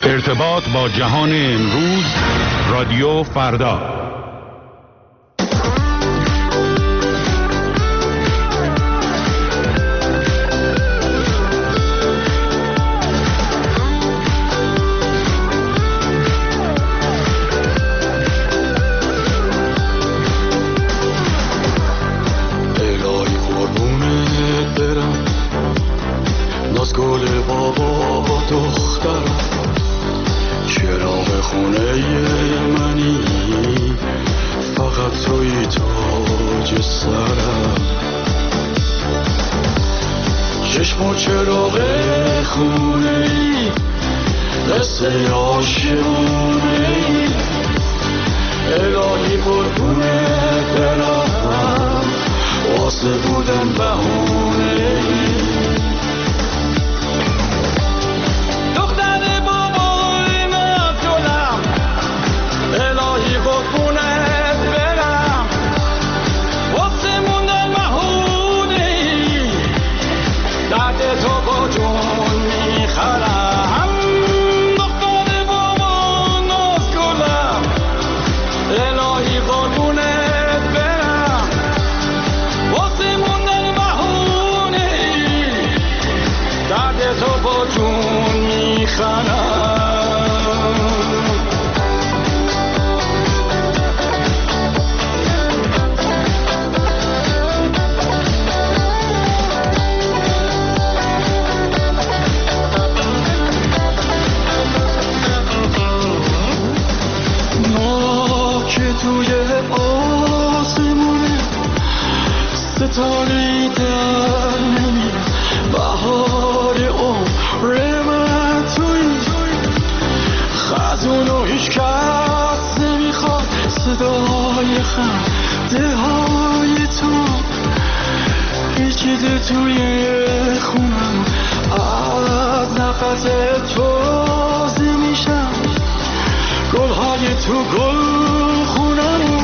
ارتباط با جهان امروز، رادیو فردا. الهی قربونت برم، ناز گل بابا با دخترم، چراغ خونه منی، فقط توی تاج سرم، چشم و چراغ خونه ای، قصه عاشقونه ای، الهی قربونت برم، واسه بودن بهونه ای. ستاره در نمی بهار عمر من توی خزون و هیچ کس نمیخواد صدای خنده های تو پیچیده توی خونم از نفس تازه میشم گلهای تو گل خونم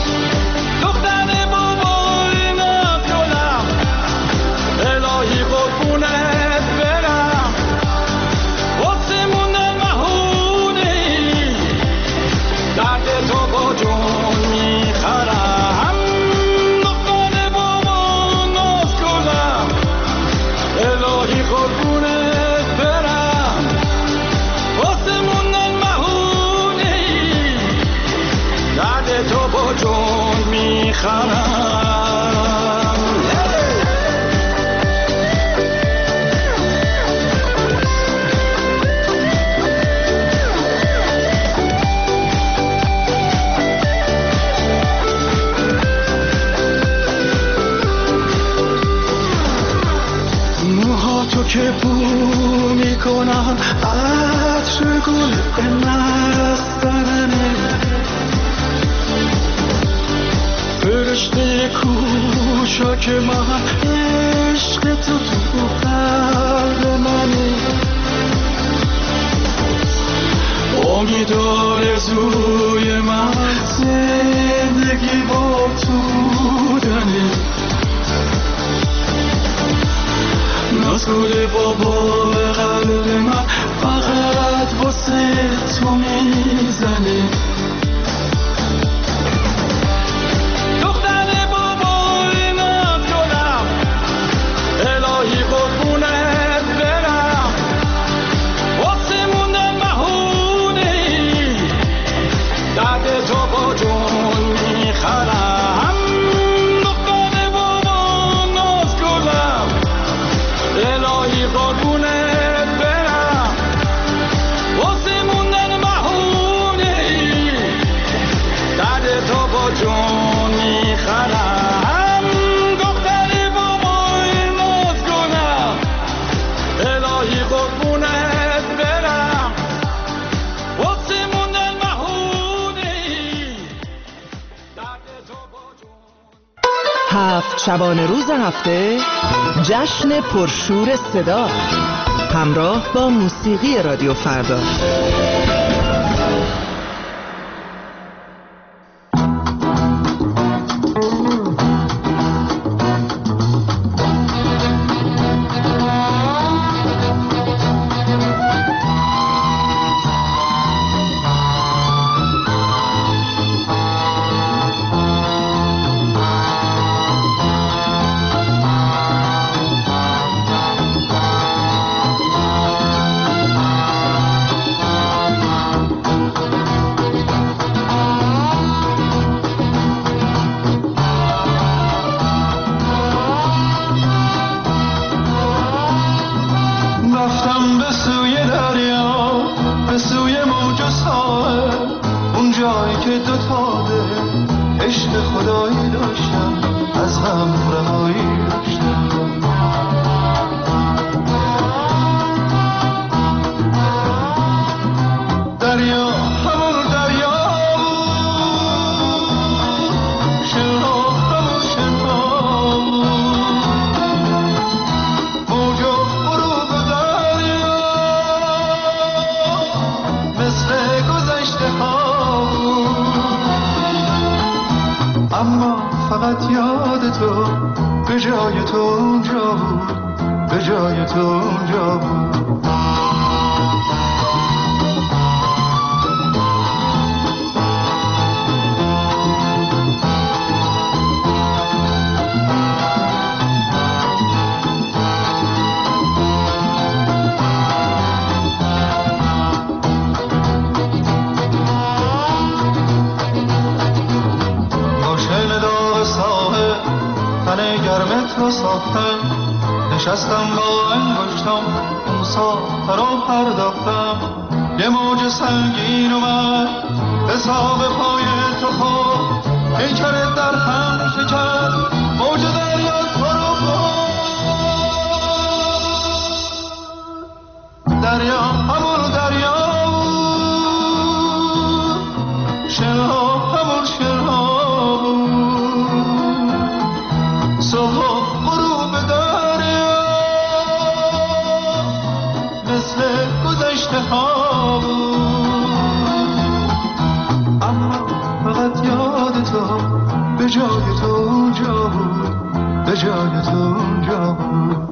که بو میکنم عطر گل مسترنه فرشته کوچک من عشق تو قلب منه امید آرزوی من زندگی با تو بودنه نازگل بابا به قلب من فقط واسه تو میزنه دختر بابای نازگلم الهی قربونت برم واسه موندن مهونه درد تو با جون میخرم دختر بابا نازگلم الهی قربونت برم واسه موندن بهونه درد تو با جون میخرم دختر بابای نازگلم الهی قربونت برم واسه موندن بهونه درد تو با جون. 7 شبانه روز هفته جشن پرشور صدا همراه با موسیقی رادیو فردا. تو اونجا بود. رو ساختم نشستم با انگشتم اون ساخته رو پرداختم. یه موج سنگین اومد حساب پای تو خود پیکرت در هم شکست. موج دریا تو رو بود، دریا همون دریا بود، شرها همون شرها بود. صبح غروب دریا مثل گذشته ها بود، اما فقط یاد تو به جای تو اونجا بود، به جای تو اونجا بود.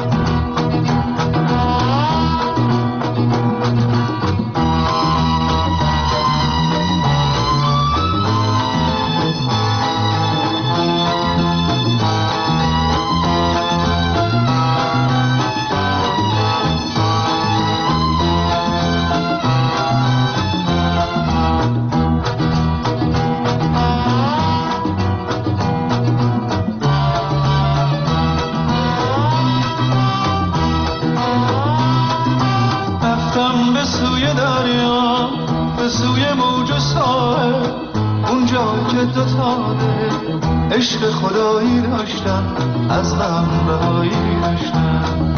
عشق خدایی داشتم، از غم بهایی داشتم.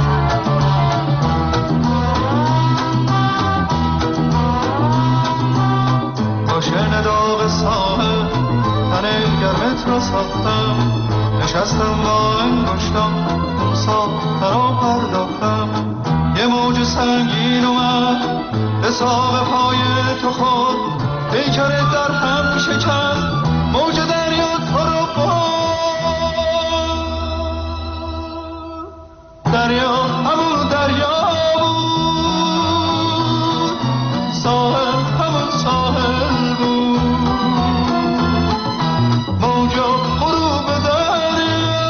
با شن داغ ساحل تن گرمت را ساختم، نشستم با انگشتم اون ساخته را پرداختم. یه موج سنگین اومد حساب پای تو خود پیکرت در هم شکست. موج دریا تو رو بود، دریا همون دریا بود، ساحل همون ساحل بود. موج غروب دریا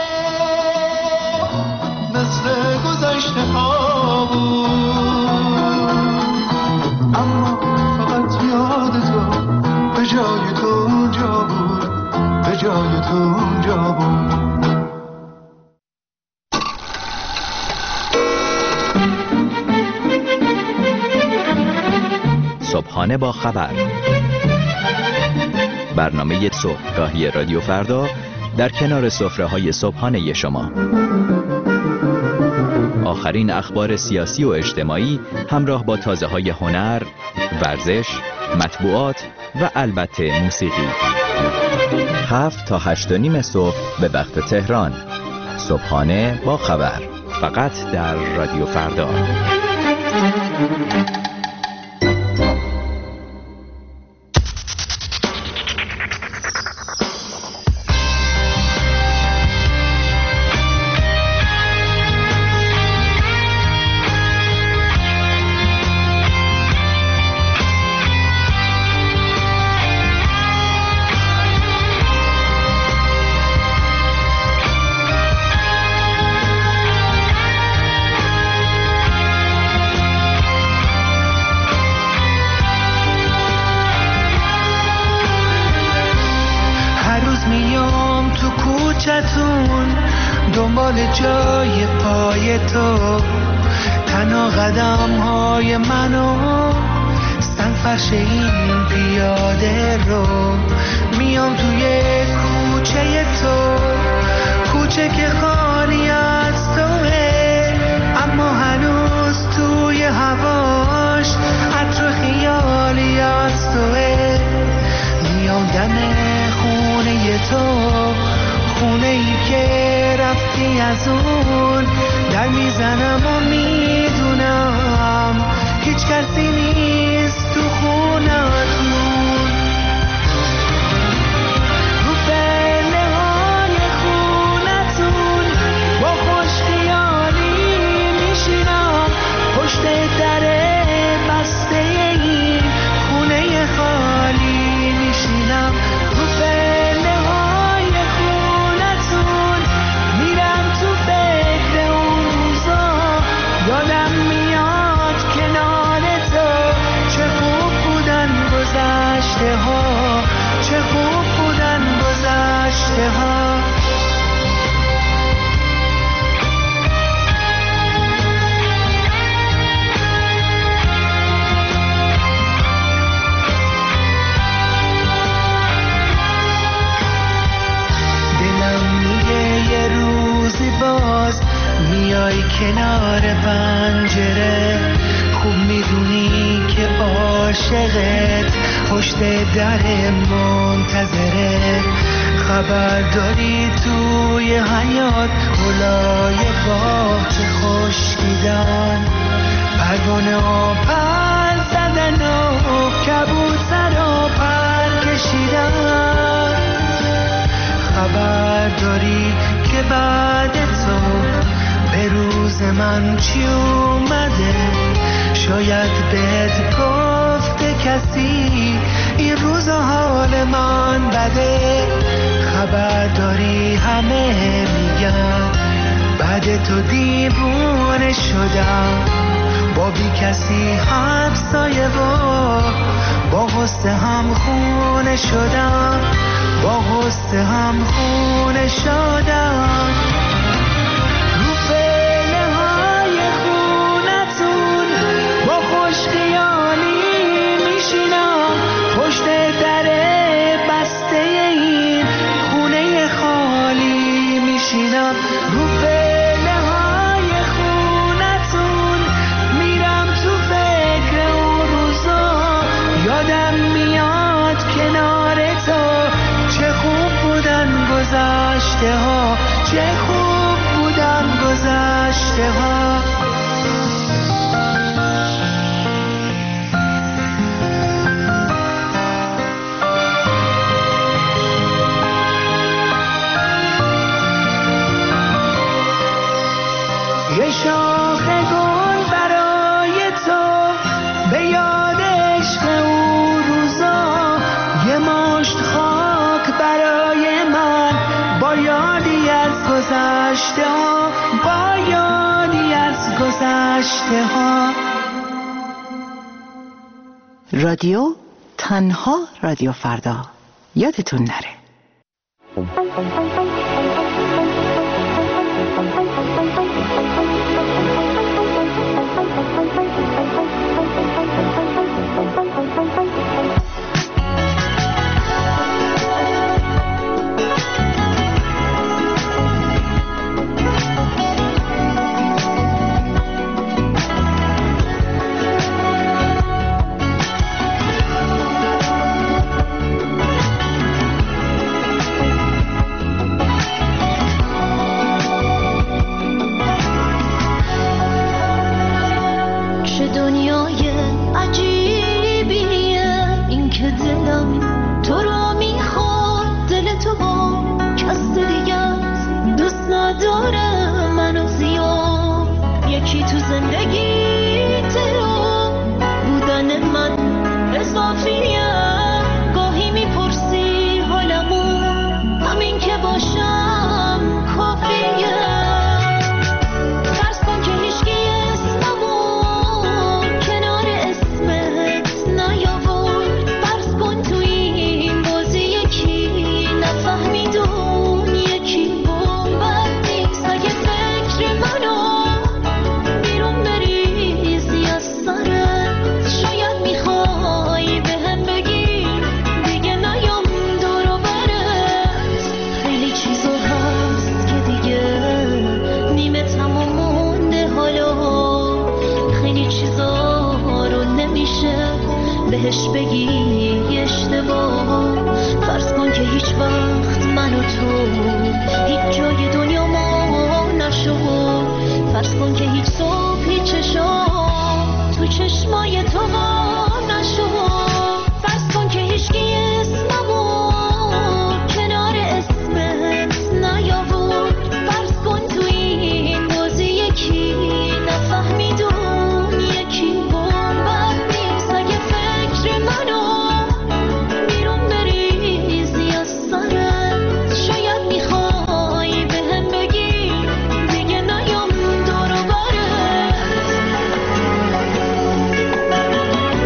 مثل گذشته ها بود، اما فقط یاد تو به جای تو اونجا بود، به جای تو اونجا بود. صبحانه با خبر، برنامه صبحگاهی رادیو فردا در کنار سفره‌های صبحانه شما. آخرین اخبار سیاسی و اجتماعی همراه با تازه‌های هنر، ورزش، مطبوعات و البته موسیقی. 7 تا 8:30 صبح به وقت تهران. صبحانه با خبر، فقط در رادیو فردا. دنبال جای پای تو، تنها قدم های منو سنگ فرش این پیاده رو. میام توی کوچه تو، کوچه که خالی از توه، اما هنوز توی هواش عطر خیالی از توه. میام دم خونه تو، خونه ای که رفتی از اون، در میزنم و میدونم هیچ کسی نیست تو خونتون. رو پله های خونتون با خوش خیالی عاشقت پشت در منتظره. خبر داری توی حیات گلای باغ چه خشکیدن، پروانه ها پر زدن و کبوتر ها پر کشیدن. خبر داری که بعد تو به روز من چی اومده، شاید بهت گفته کسی این روز حال من بده. خبر داری همه میگن بعد تو دیوونه شدم، با بی کسی همسایه و با غصه هم خونه شدم، با غصه هم خونه شدم. رو پله های خونتون با خوش خیالی میشینم، پشت در بسته این خونه خالی میشینم. رو پله های خونتون میرم تو فکر اون روزا، یادم میاد کنار تو چه خوب بودن گذشته ها، چه خوب بودن گذشته ها. یه شاخ گل برای تو به یاد عشق اون روزا، یه مشت خاک برای من با یادی از گذشته ها، با یادی از گذشته ها. رادیو تنها رادیو فردا، یادتون نره. بهش بگی اشتباه. فرض کن که هیچ وقت من و تو هیچ جای دنیا ما نشد. فرض کن که هیچ صبح هیچ چشم تو چشمای تو ما نشد. فرض کن که هیچکی اسممو کنار اسمت نیاورد. فرض کن تو این بازی یکی نفهمیدون یکی بومبر نیست. اگه فکر منو بیرون بریزی از سرت، شاید میخوای بهم بگی دیگه نیام دور و برت.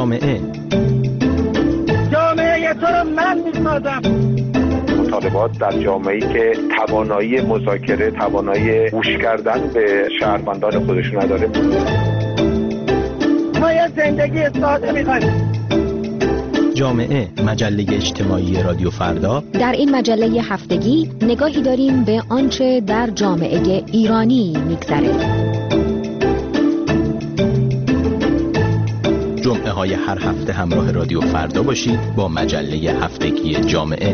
جامعه تو رو من می‌سازم. مطالبات در جامعه‌ای که توانایی مذاکره، توانایی گوش کردن به شهروندان خودش نداره. ما یه زندگی ساده می‌خوایم. جامعه، مجله اجتماعی رادیو فردا. در این مجله هفتگی نگاهی داریم به آنچه در جامعه ایرانی می‌گذره. جمعه های هر هفته همراه رادیو فردا باشید با مجله هفتگی جامعه.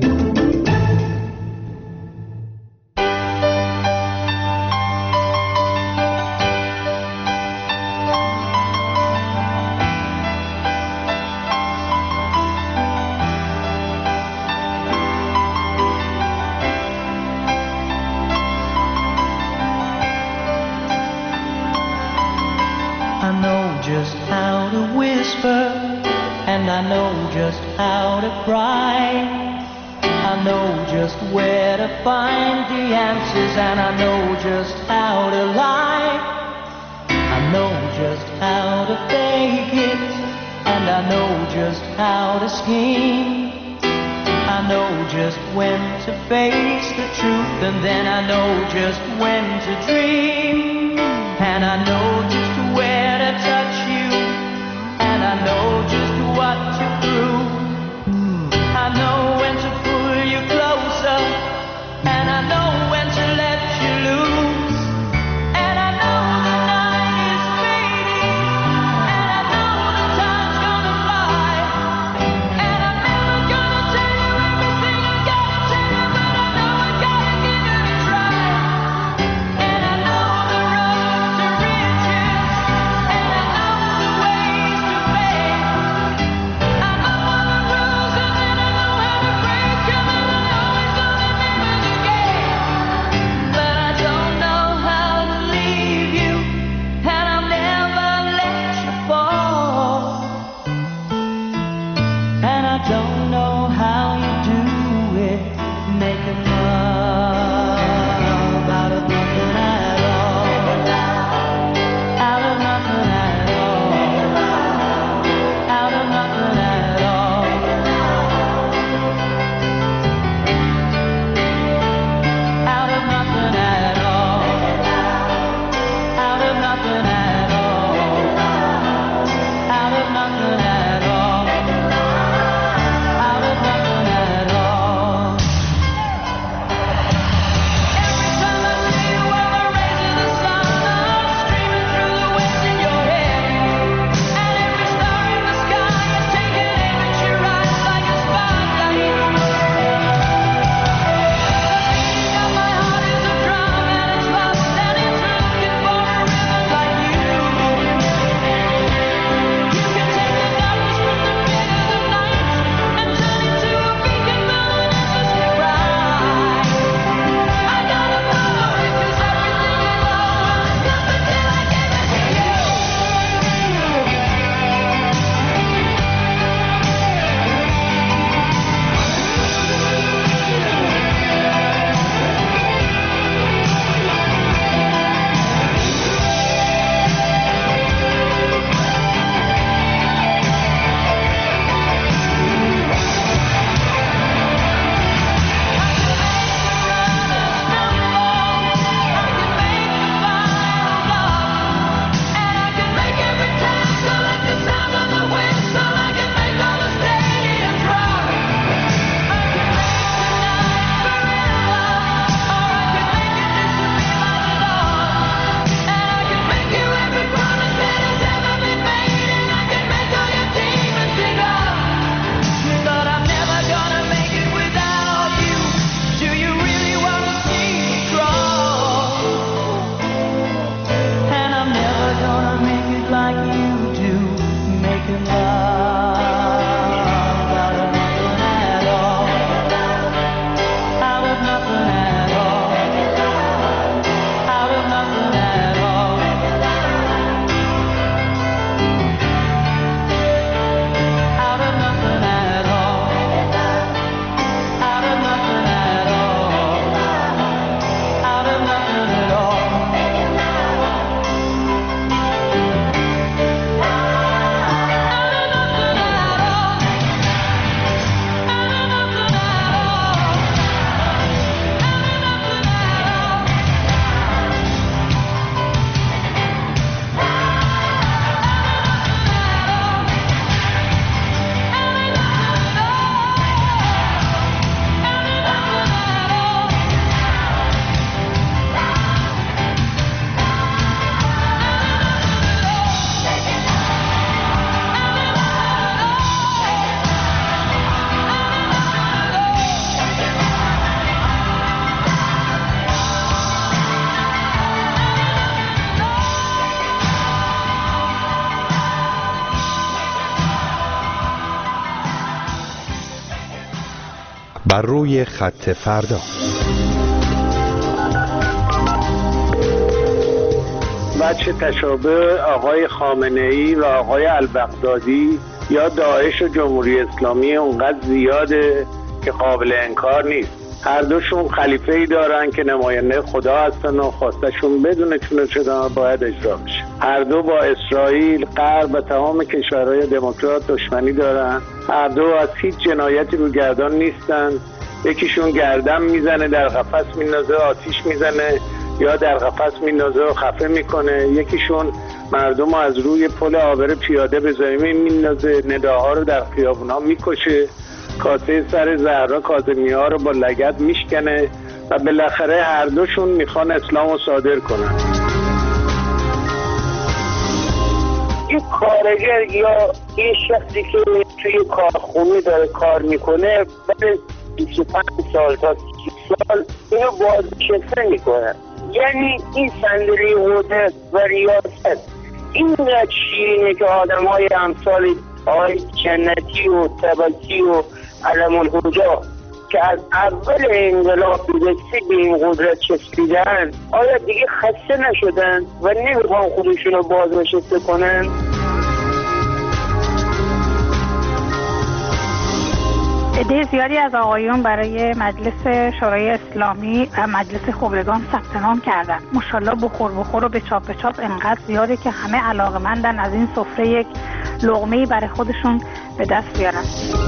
I know just how to whisper, and I know just how to cry. I know just where to find the answers, and I know just how to lie. I know just how to fake it, and I know just how to scheme. I know just when to face the truth, and then I know just when to dream. And I know just where to touch you, and I know just what to prove. I know when to pull you closer, and I know when to let you loose. And I know the night is fading, and I know the time's gonna fly. And I'm never gonna tell you everything I gotta tell you, but I know I gotta give it a try. And I know the road to riches, and I know the ways to fame. I know all the rules, and then I know how to break them, and I know it's not the name of the game. But I don't know how to leave you, and I'll never let you fall. And I don't know how you do it, making love out of nothing at all. Out of nothing at all. Out of nothing at all. Out of nothing at all. Out of nothing at all. Out of nothing at all. Out of nothing at all. Every time I see you on the rays of the sun, I'm streaming through the waves in your head. And every star in the sky is taking aim at your eyes like a spotlight. The beating of my heart is a drum, and it's lost, and it's looking for a rhythm like you. بر روی خط فردا. وجه تشابه آقای خامنه‌ای و آقای البغدادی یا داعش و جمهوری اسلامی اونقدر زیاده که قابل انکار نیست. هر دوشون خلیفه‌ای دارن که نماینده خدا هستن و خواستشون بدون چون چرا باید اجرا بشه. هر دو با اسرائیل، غرب و تمام کشورهای دموکرات دشمنی دارن. هر دو از هیچ جنایتی رو گردان نیستن. یکیشون گردن میزنه، در قفس میندازه، آتیش میزنه یا در قفس میندازه و خفه میکنه. یکیشون مردم از روی پل عابر پیاده به زمین میندازه، نداها رو در خیابونا میکشه، کاسه سر زهرا کاظمی‌ها رو با لگد میشکنه و بالاخره هر دوشون میخوان اسلام رو صادر کنن. این کارگر یا این شخصی که توی کارخونه داره کار میکنه بعد 25 سال تا 30 سال اینو بازنشسته میکنه. یعنی این صندلی قدرت و ریاست اینقدر شیرینه که آدم های امثال آقای جنتی و تبتی و علم الهجا که از اول انقلاب رسید به این قدرت چسبیدن آیا دیگه خسته نشدن و نمیخوان خودشون رو بازنشسته کنن؟ عده زیادی از آقایون برای مجلس شورای اسلامی و مجلس خبرگان ثبت نام کردن. ماشاءالله بخور و به چاپ انقدر زیاده که همه علاقه‌مندن از این سفره یک لقمه‌ای برای خودشون به دست بیارن.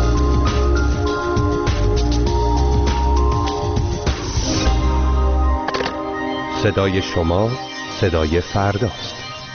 صدای شما صدای فرداست.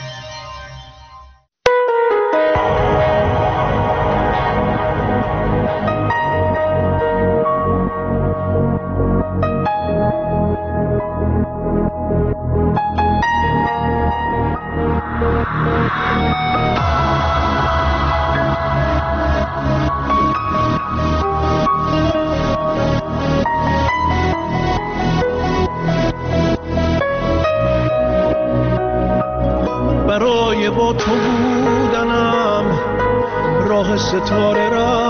ستاره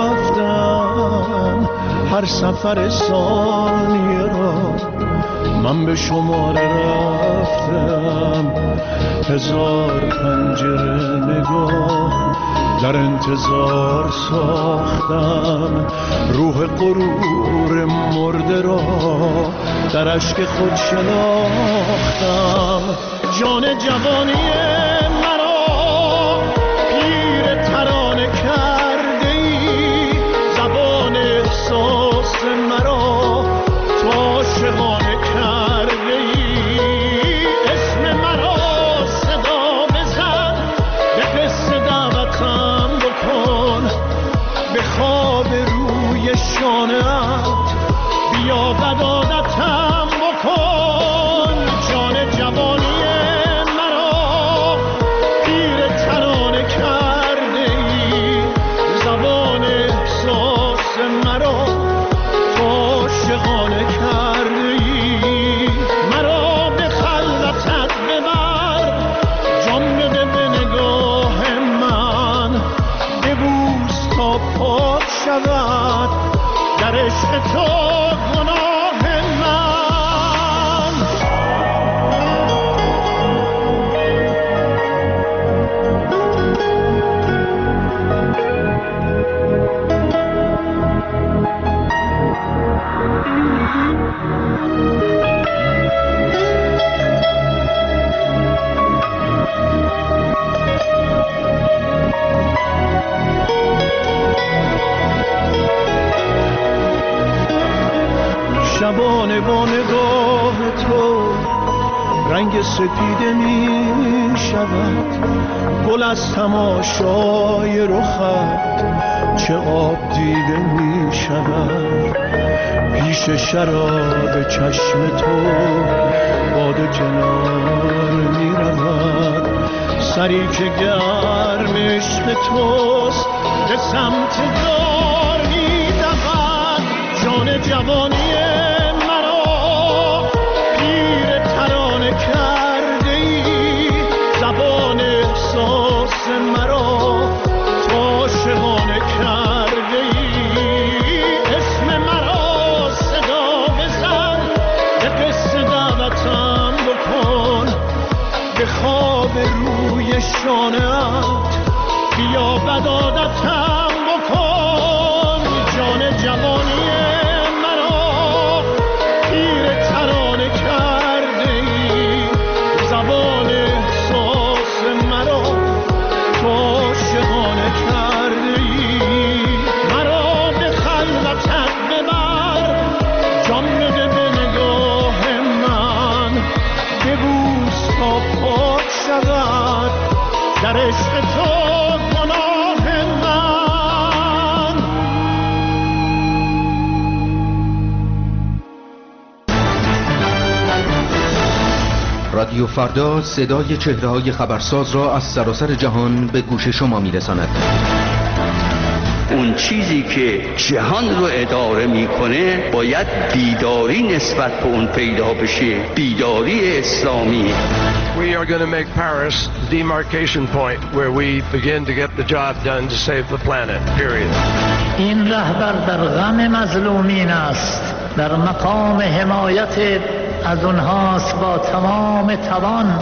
رفتم هر سفر ثانیه را من به شماره رفتم. هزار پنجره نگاه در انتظار ساختم. روح غرور مرده را در اشک خود شناختم. جان جوانی شبانه با نگاه تو رنگ سپیده می شود. گل از تماشای رخت چه آب دیده می شود. پیش شراب چشم تو باد کنار می رود. سری که گرم عشق توست به سمت دار می دود. جان جوانی مرا روی شانه‌ات، بیا بدادتم بکن جان جوانی مرا، تیر ترانه کرده ای زبان احساس مرا، تو عاشقانه کرده ای مرا، به خلوتت ببر جان بده به نگاه من، ببوس تا پاک شود در عشق تو گناه من. رادیو فردا صدای چهره‌های خبرساز را از سراسر جهان به گوش شما می‌رساند. اون چیزی که جهان رو اداره میکنه باید بیداری نسبت به اون پیدا بشه، بیداری اسلامی. We are going to make Paris the demarcation point where we begin to get the job done to save the planet. Period. این رهبر در غم مظلومین است، در مقام حمایت از اونهاست با تمام توان.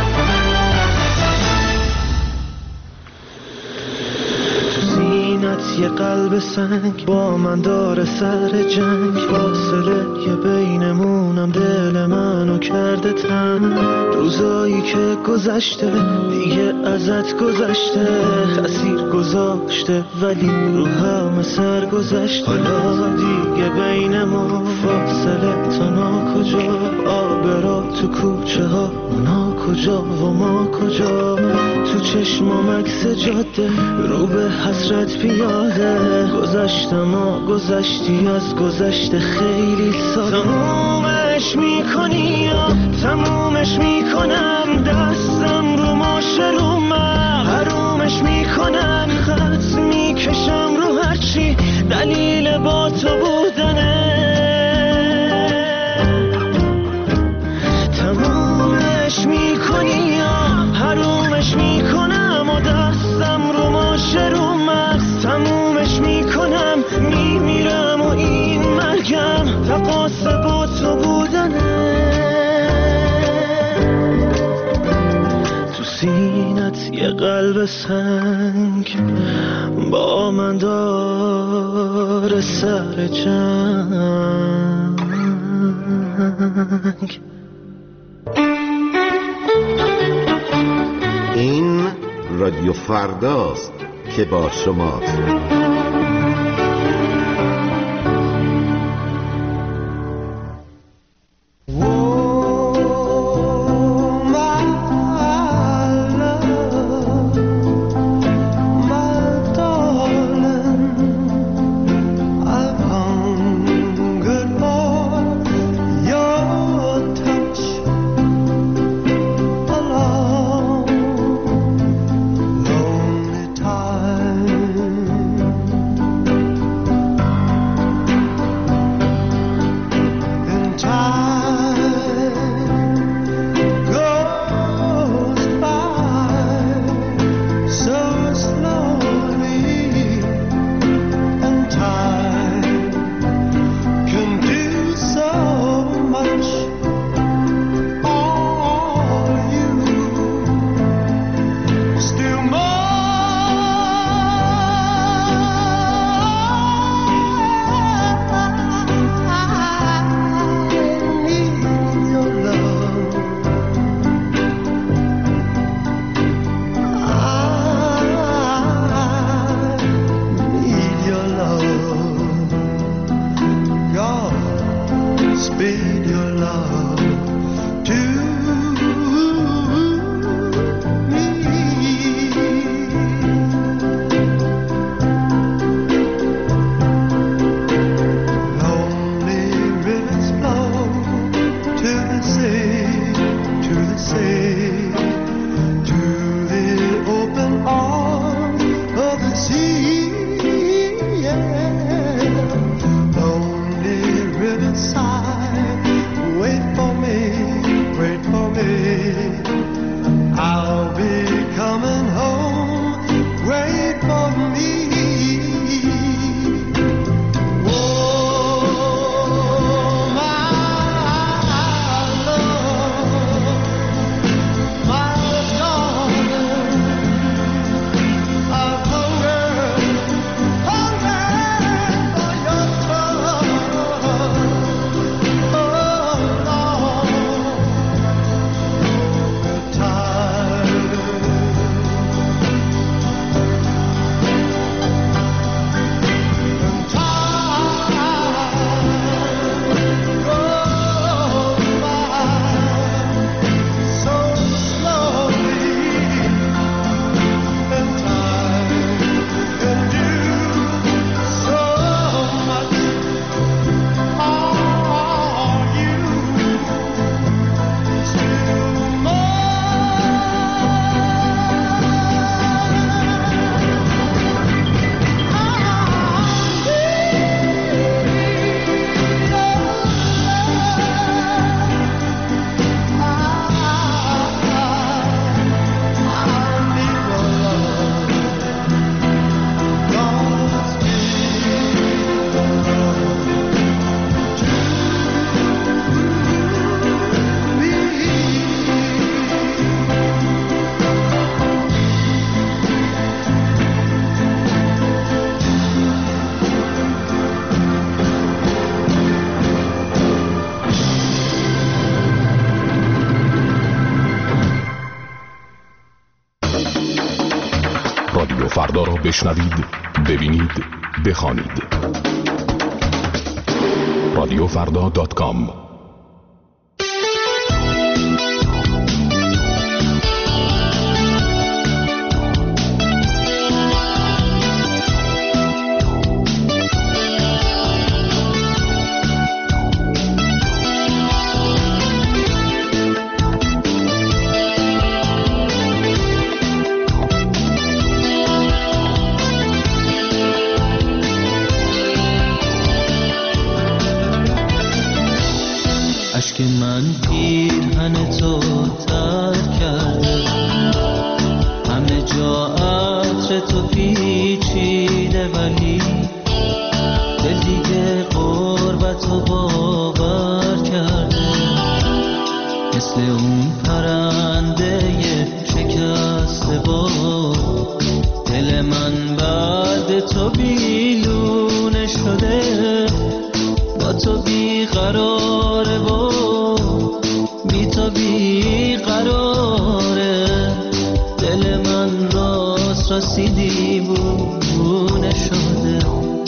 یه قلب سنگ با من داره سر جنگ، فاصله یه بینمونم دل منو کرده تنگ، روزایی که گذشته دیگه ازت گذشته، تأثیر گذاشته ولی رو همه سر گذشته، حالا دیگه بین ما فاصله تا ناکجا، آبرا تو کوچه ها اونا کجا و ما کجا، تو چشمام عکس جاده رو به حسرت پیاده، گذشتم و گذشتی از گذشته خیلی ساده، تمومش میکنی یا تمومش میکنم، دستم رو ماشرومم حرومش میکنم، خط میکشم رو هرچی دلیل با تو بودنه، تمومش میکنی یا حرومش میکنم و دستم رو ماشرومم، تمومش میکنم میمیرم و این مرگم تقاس با تو بودنه، تو سینت یه قلب سنگ با من داره سر جنگ. این رادیو فرداست که با شماست. رادیو فردا را بشنوید، ببینید، بخوانید. radiofrda.com. اشک من پیرهن تو تر کرده، همه جا عطر تو پیچیده، ولی دل دیگه غربت رو باور کرده. مثل اون پرنده شکسته با دل من بعد تو بیلونه شده. با تو بیقراره و بی تو بیقراره، دل من راست راستی دیوونه شده.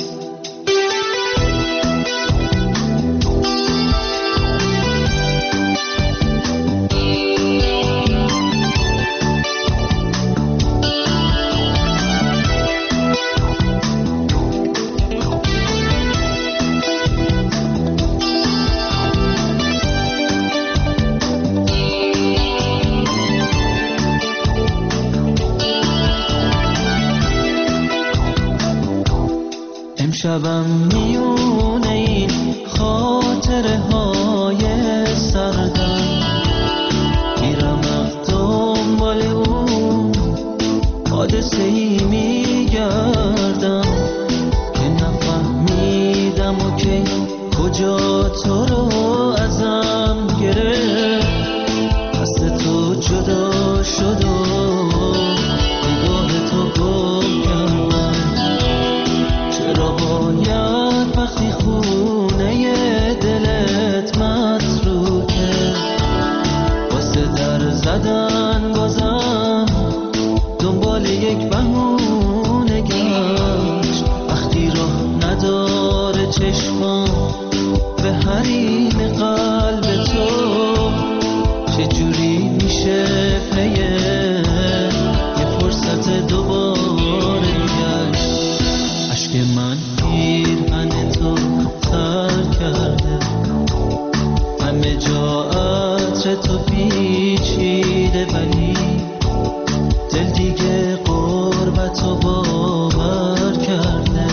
شبم میونه این خاطره های سردم، میرم دنبال اون حادثه ای میگردم که نفهمیدم و که کجا تو رو ازم گرفت. دست تو جدا شد و نگاه تو گم کردم. چرا باید وقتی خونه دلت متروکه واسه در زدن بازم دنبال یک بهونه گشت؟ وقتی راه نداره چشمام به حریم قلب تو، چجوری میشه پیه یه فرصت دوباره گشت؟ اشک من پیرهن تو تر کرده، همه جا عطر تو پیچیده، ولی دل دیگه غربت رو باور کرده.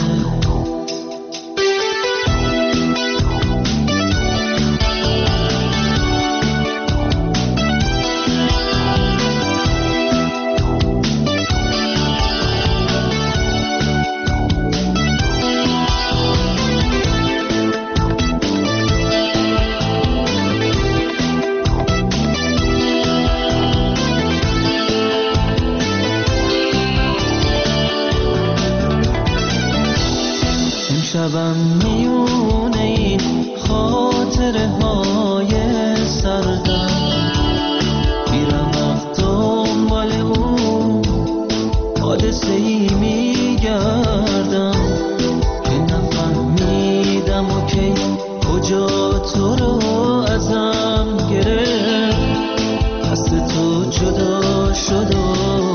شبم میونه این خاطره های سردم، میرم دنبال اون حادثه ای میگردم که نفهمیدم و که کجا تو رو ازم گرفت. دست تو جدا شد و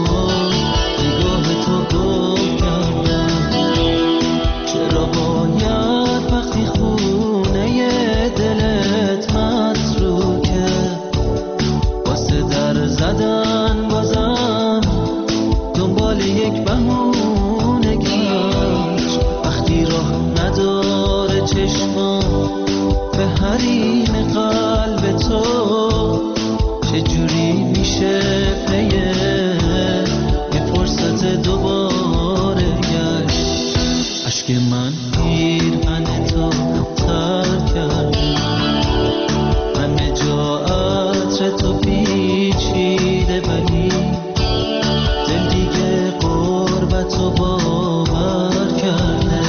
نگاه تو گم کردم. چرا باید وقتی خونه دلت متروکه واسه در زدن بازم دنبال یک بهونه گشت؟ وقتی راه نداره چشمام به حریم قلب تو، چجوری میشه پیه یه فرصت دوباره گشت؟ اشک من پیرهن تو تر کرده، همه جا عطر تو پیچیده، ولی دل دیگه غربت رو باور کرده.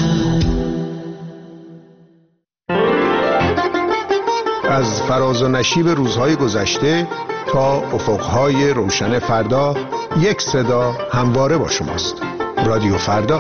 از فراز و نشیب روزهای گذشته تا افقهای روشن فردا، یک صدا همواره با شماست. رادیو فردا.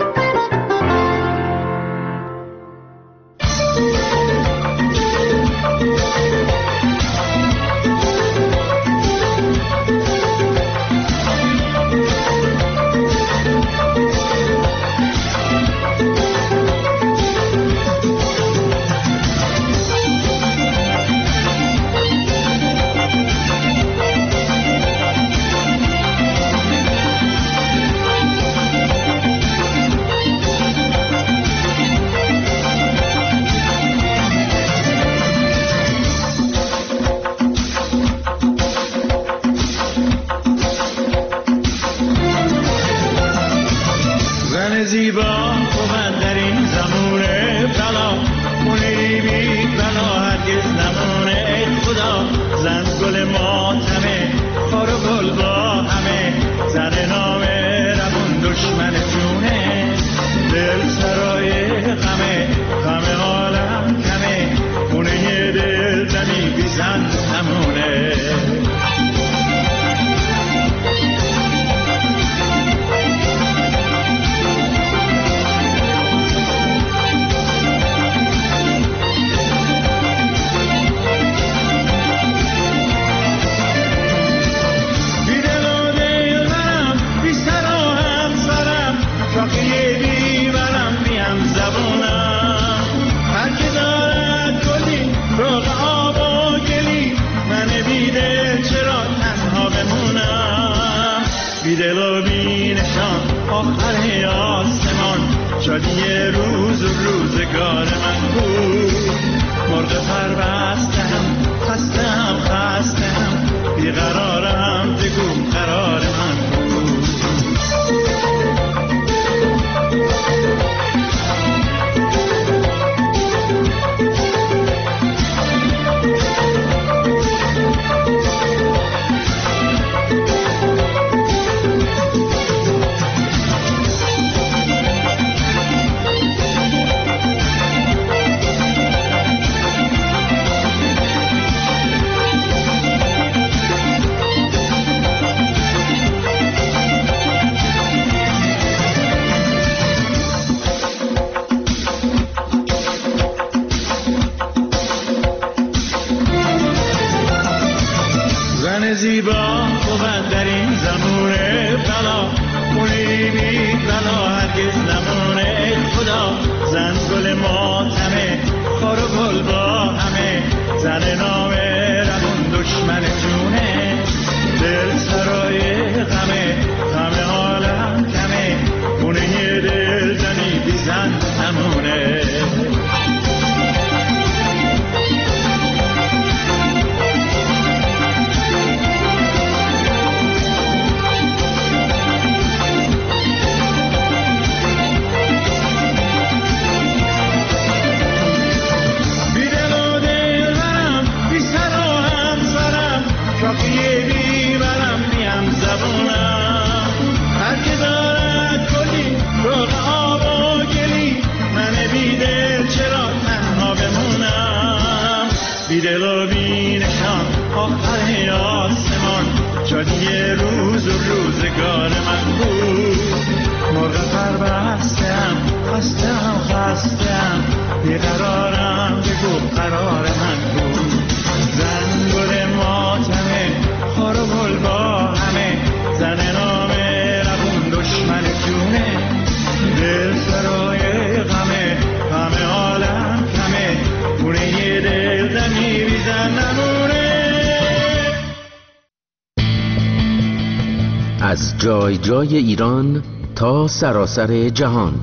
از جای جای ایران تا سراسر جهان،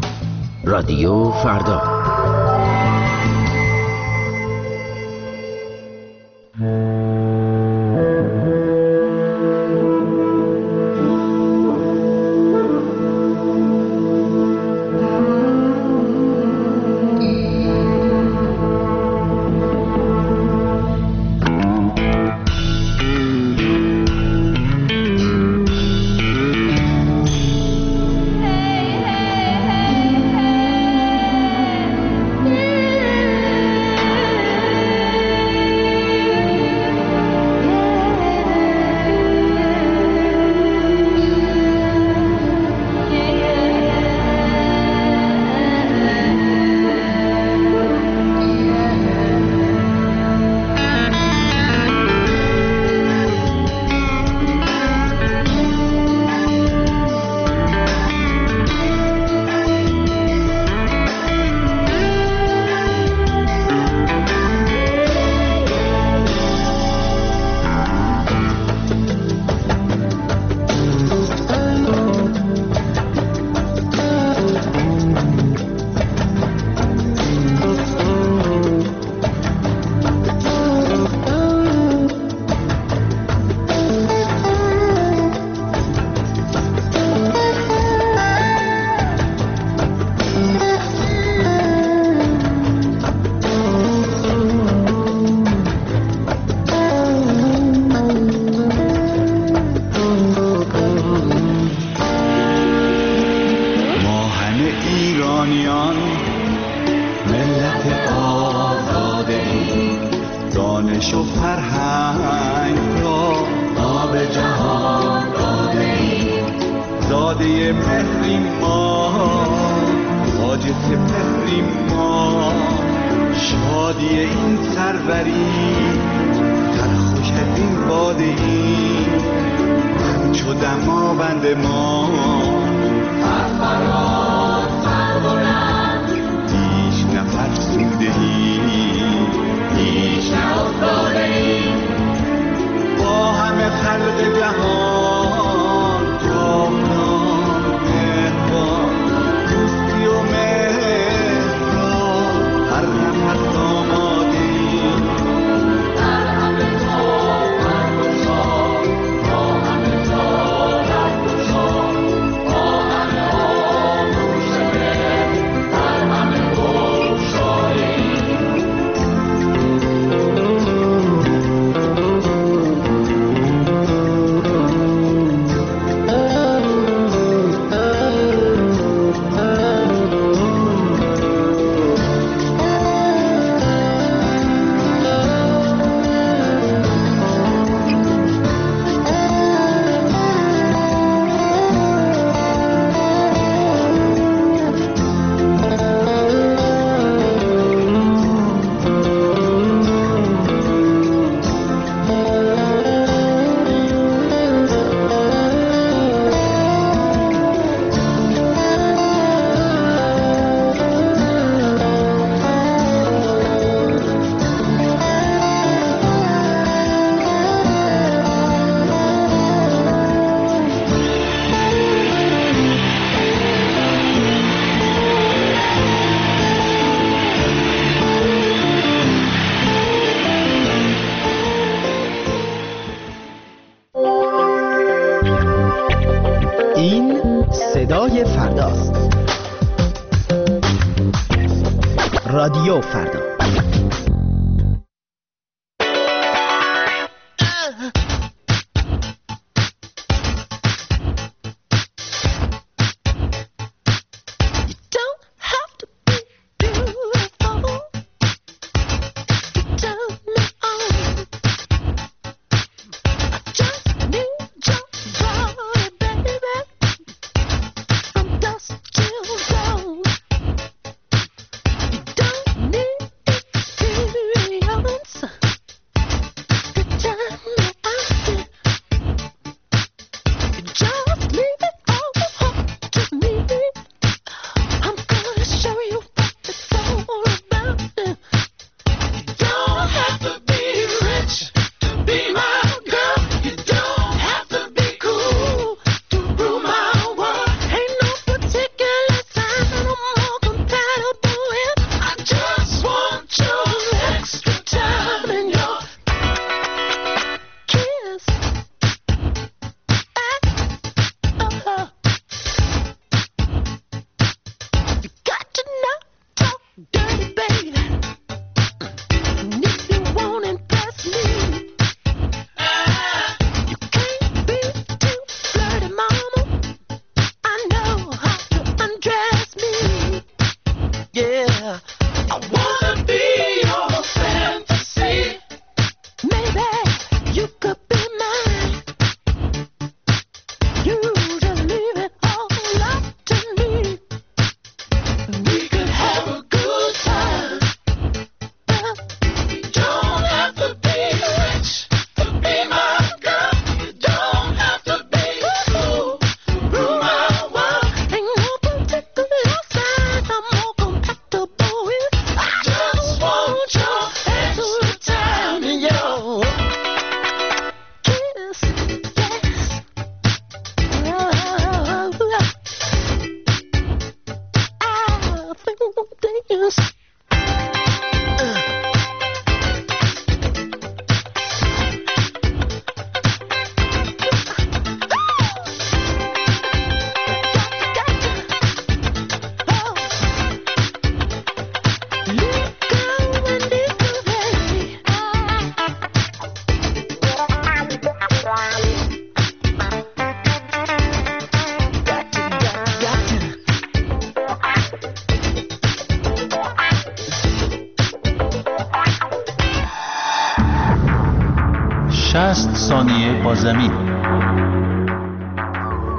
رادیو فردا. باده مهریم ما، حاجت مهریم ما، شادی این سروری در خوش از این باده این همچو دماوند ما. سرفراز سربلند هیچ نفرسوده ایم، هیچ ناافتاده ایم، با همه خلق جهان جاودان مهربان، دوستی و مهر را هر نفس آماده‌ایم. در همه جا برگشای، با همه جا برگشای، با همه آغوش مهر در همه بگشاییم. این صدای فرداست. رادیو فردا.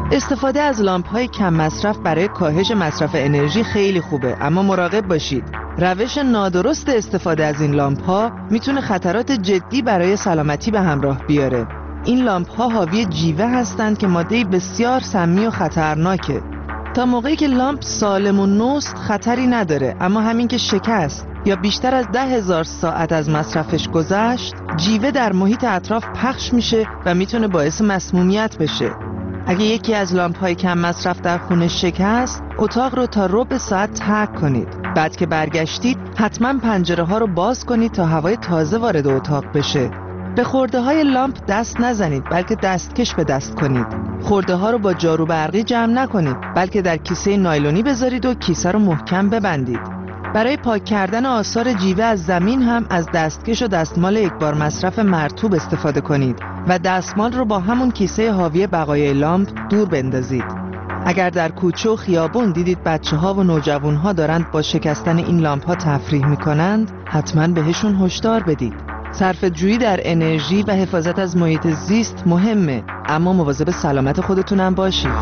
استفاده از لامپ‌های کم مصرف برای کاهش مصرف انرژی خیلی خوبه، اما مراقب باشید. روش نادرست استفاده از این لامپ‌ها میتونه خطرات جدی برای سلامتی به همراه بیاره. این لامپ‌ها حاوی جیوه هستند که ماده بسیار سمی و خطرناکه. تا موقعی که لامپ سالم و نوست خطری نداره، اما همین که شکست یا بیشتر از 10,000 ساعت از مصرفش گذشت، جیوه در محیط اطراف پخش میشه و میتونه باعث مسمومیت بشه. اگه یکی از لامپ‌های کم مصرف در خونه شکست، اتاق رو تا ربع ساعت ترک کنید. بعد که برگشتید، حتما پنجره‌ها رو باز کنید تا هوای تازه وارد اتاق بشه. به خرده‌های لامپ دست نزنید، بلکه دستکش به دست کنید. خرده‌ها رو با جارو برقی جمع نکنید، بلکه در کیسه نایلونی بذارید و کیسه رو محکم ببندید. برای پاک کردن آثار جیوه از زمین هم از دستکش و دستمال یکبار مصرف مرطوب استفاده کنید و دستمال رو با همون کیسه حاوی بقایای لامپ دور بندازید. اگر در کوچه و خیابون دیدید بچه‌ها و نوجوان‌ها دارند با شکستن این لامپ‌ها تفریح می‌کنند، حتما بهشون هشدار بدید. صرفه‌جویی در انرژی و حفاظت از محیط زیست مهمه، اما مواظب سلامت خودتونم باشید.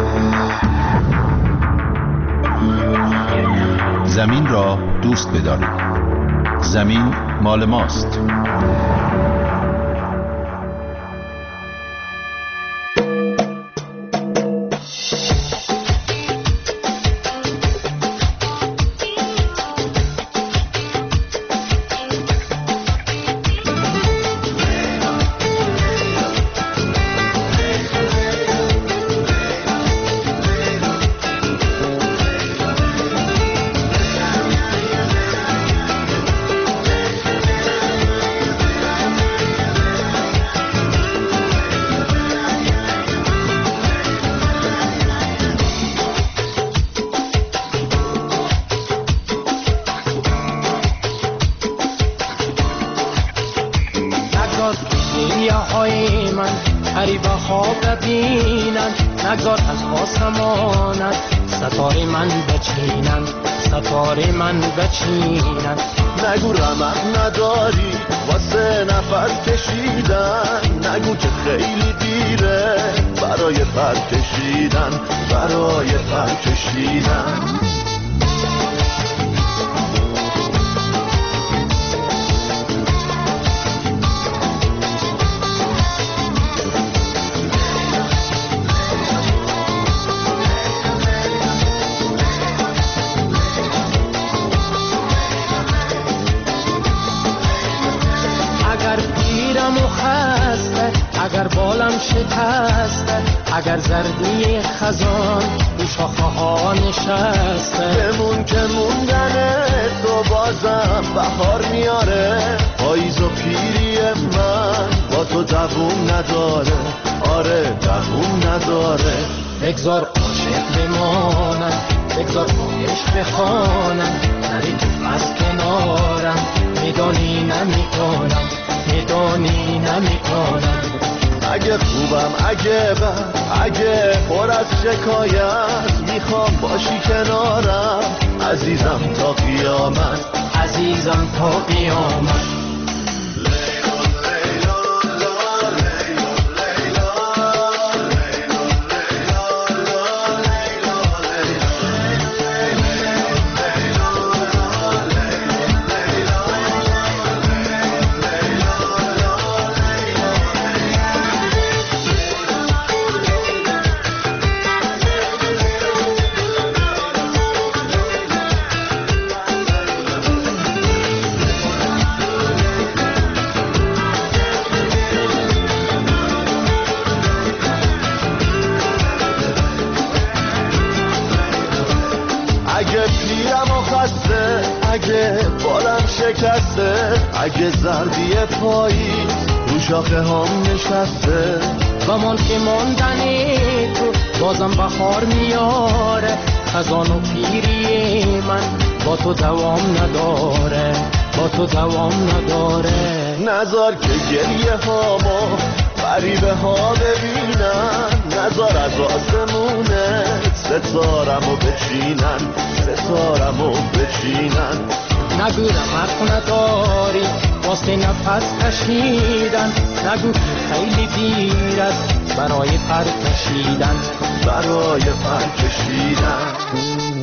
زمین را دوست بدارید. زمین مال ماست. نگذار از آسمانت ستاره من بچینند، ستاره من بچینند. نگو رمق نداری واسه نفس کشیدن، نگو که خیلی دیره برای پر کشیدن، برای پر کشیدن. اگر بالم شکسته، اگر زردی خزان رو شاخه ها نشسته، بمون که موندن تو بازم بهار میاره. پاییز و پیری من با تو دووم نداره، آره دووم نداره. بگذار عاشق بمانم، بگذار عشق بخوانم، نری تو از کنارم، میدانی نمیکنم، میدانی نمیکنم. اگه خوبم اگه بد اگه پر از شکایت، میخوام باشی کنارم عزیزم تا قیامت، عزیزم تا قیامت. اگه بالم شکسته، اگه زردی پاییز رو شاخه هم نشسته، و من که ماندنی تو بازم بهار میاره. خزان و پیری من با تو دوام نداره، با تو دوام نداره. نذار که گریه هامو غریبه ها ببینن، نذار از آسمونه ستارمو بچینن، ستارمو بچینن. نگو رمق نداری واسه نفس کشیدن، نگو که خیلی دیر است برای پر کشیدن، برای پر کشیدن.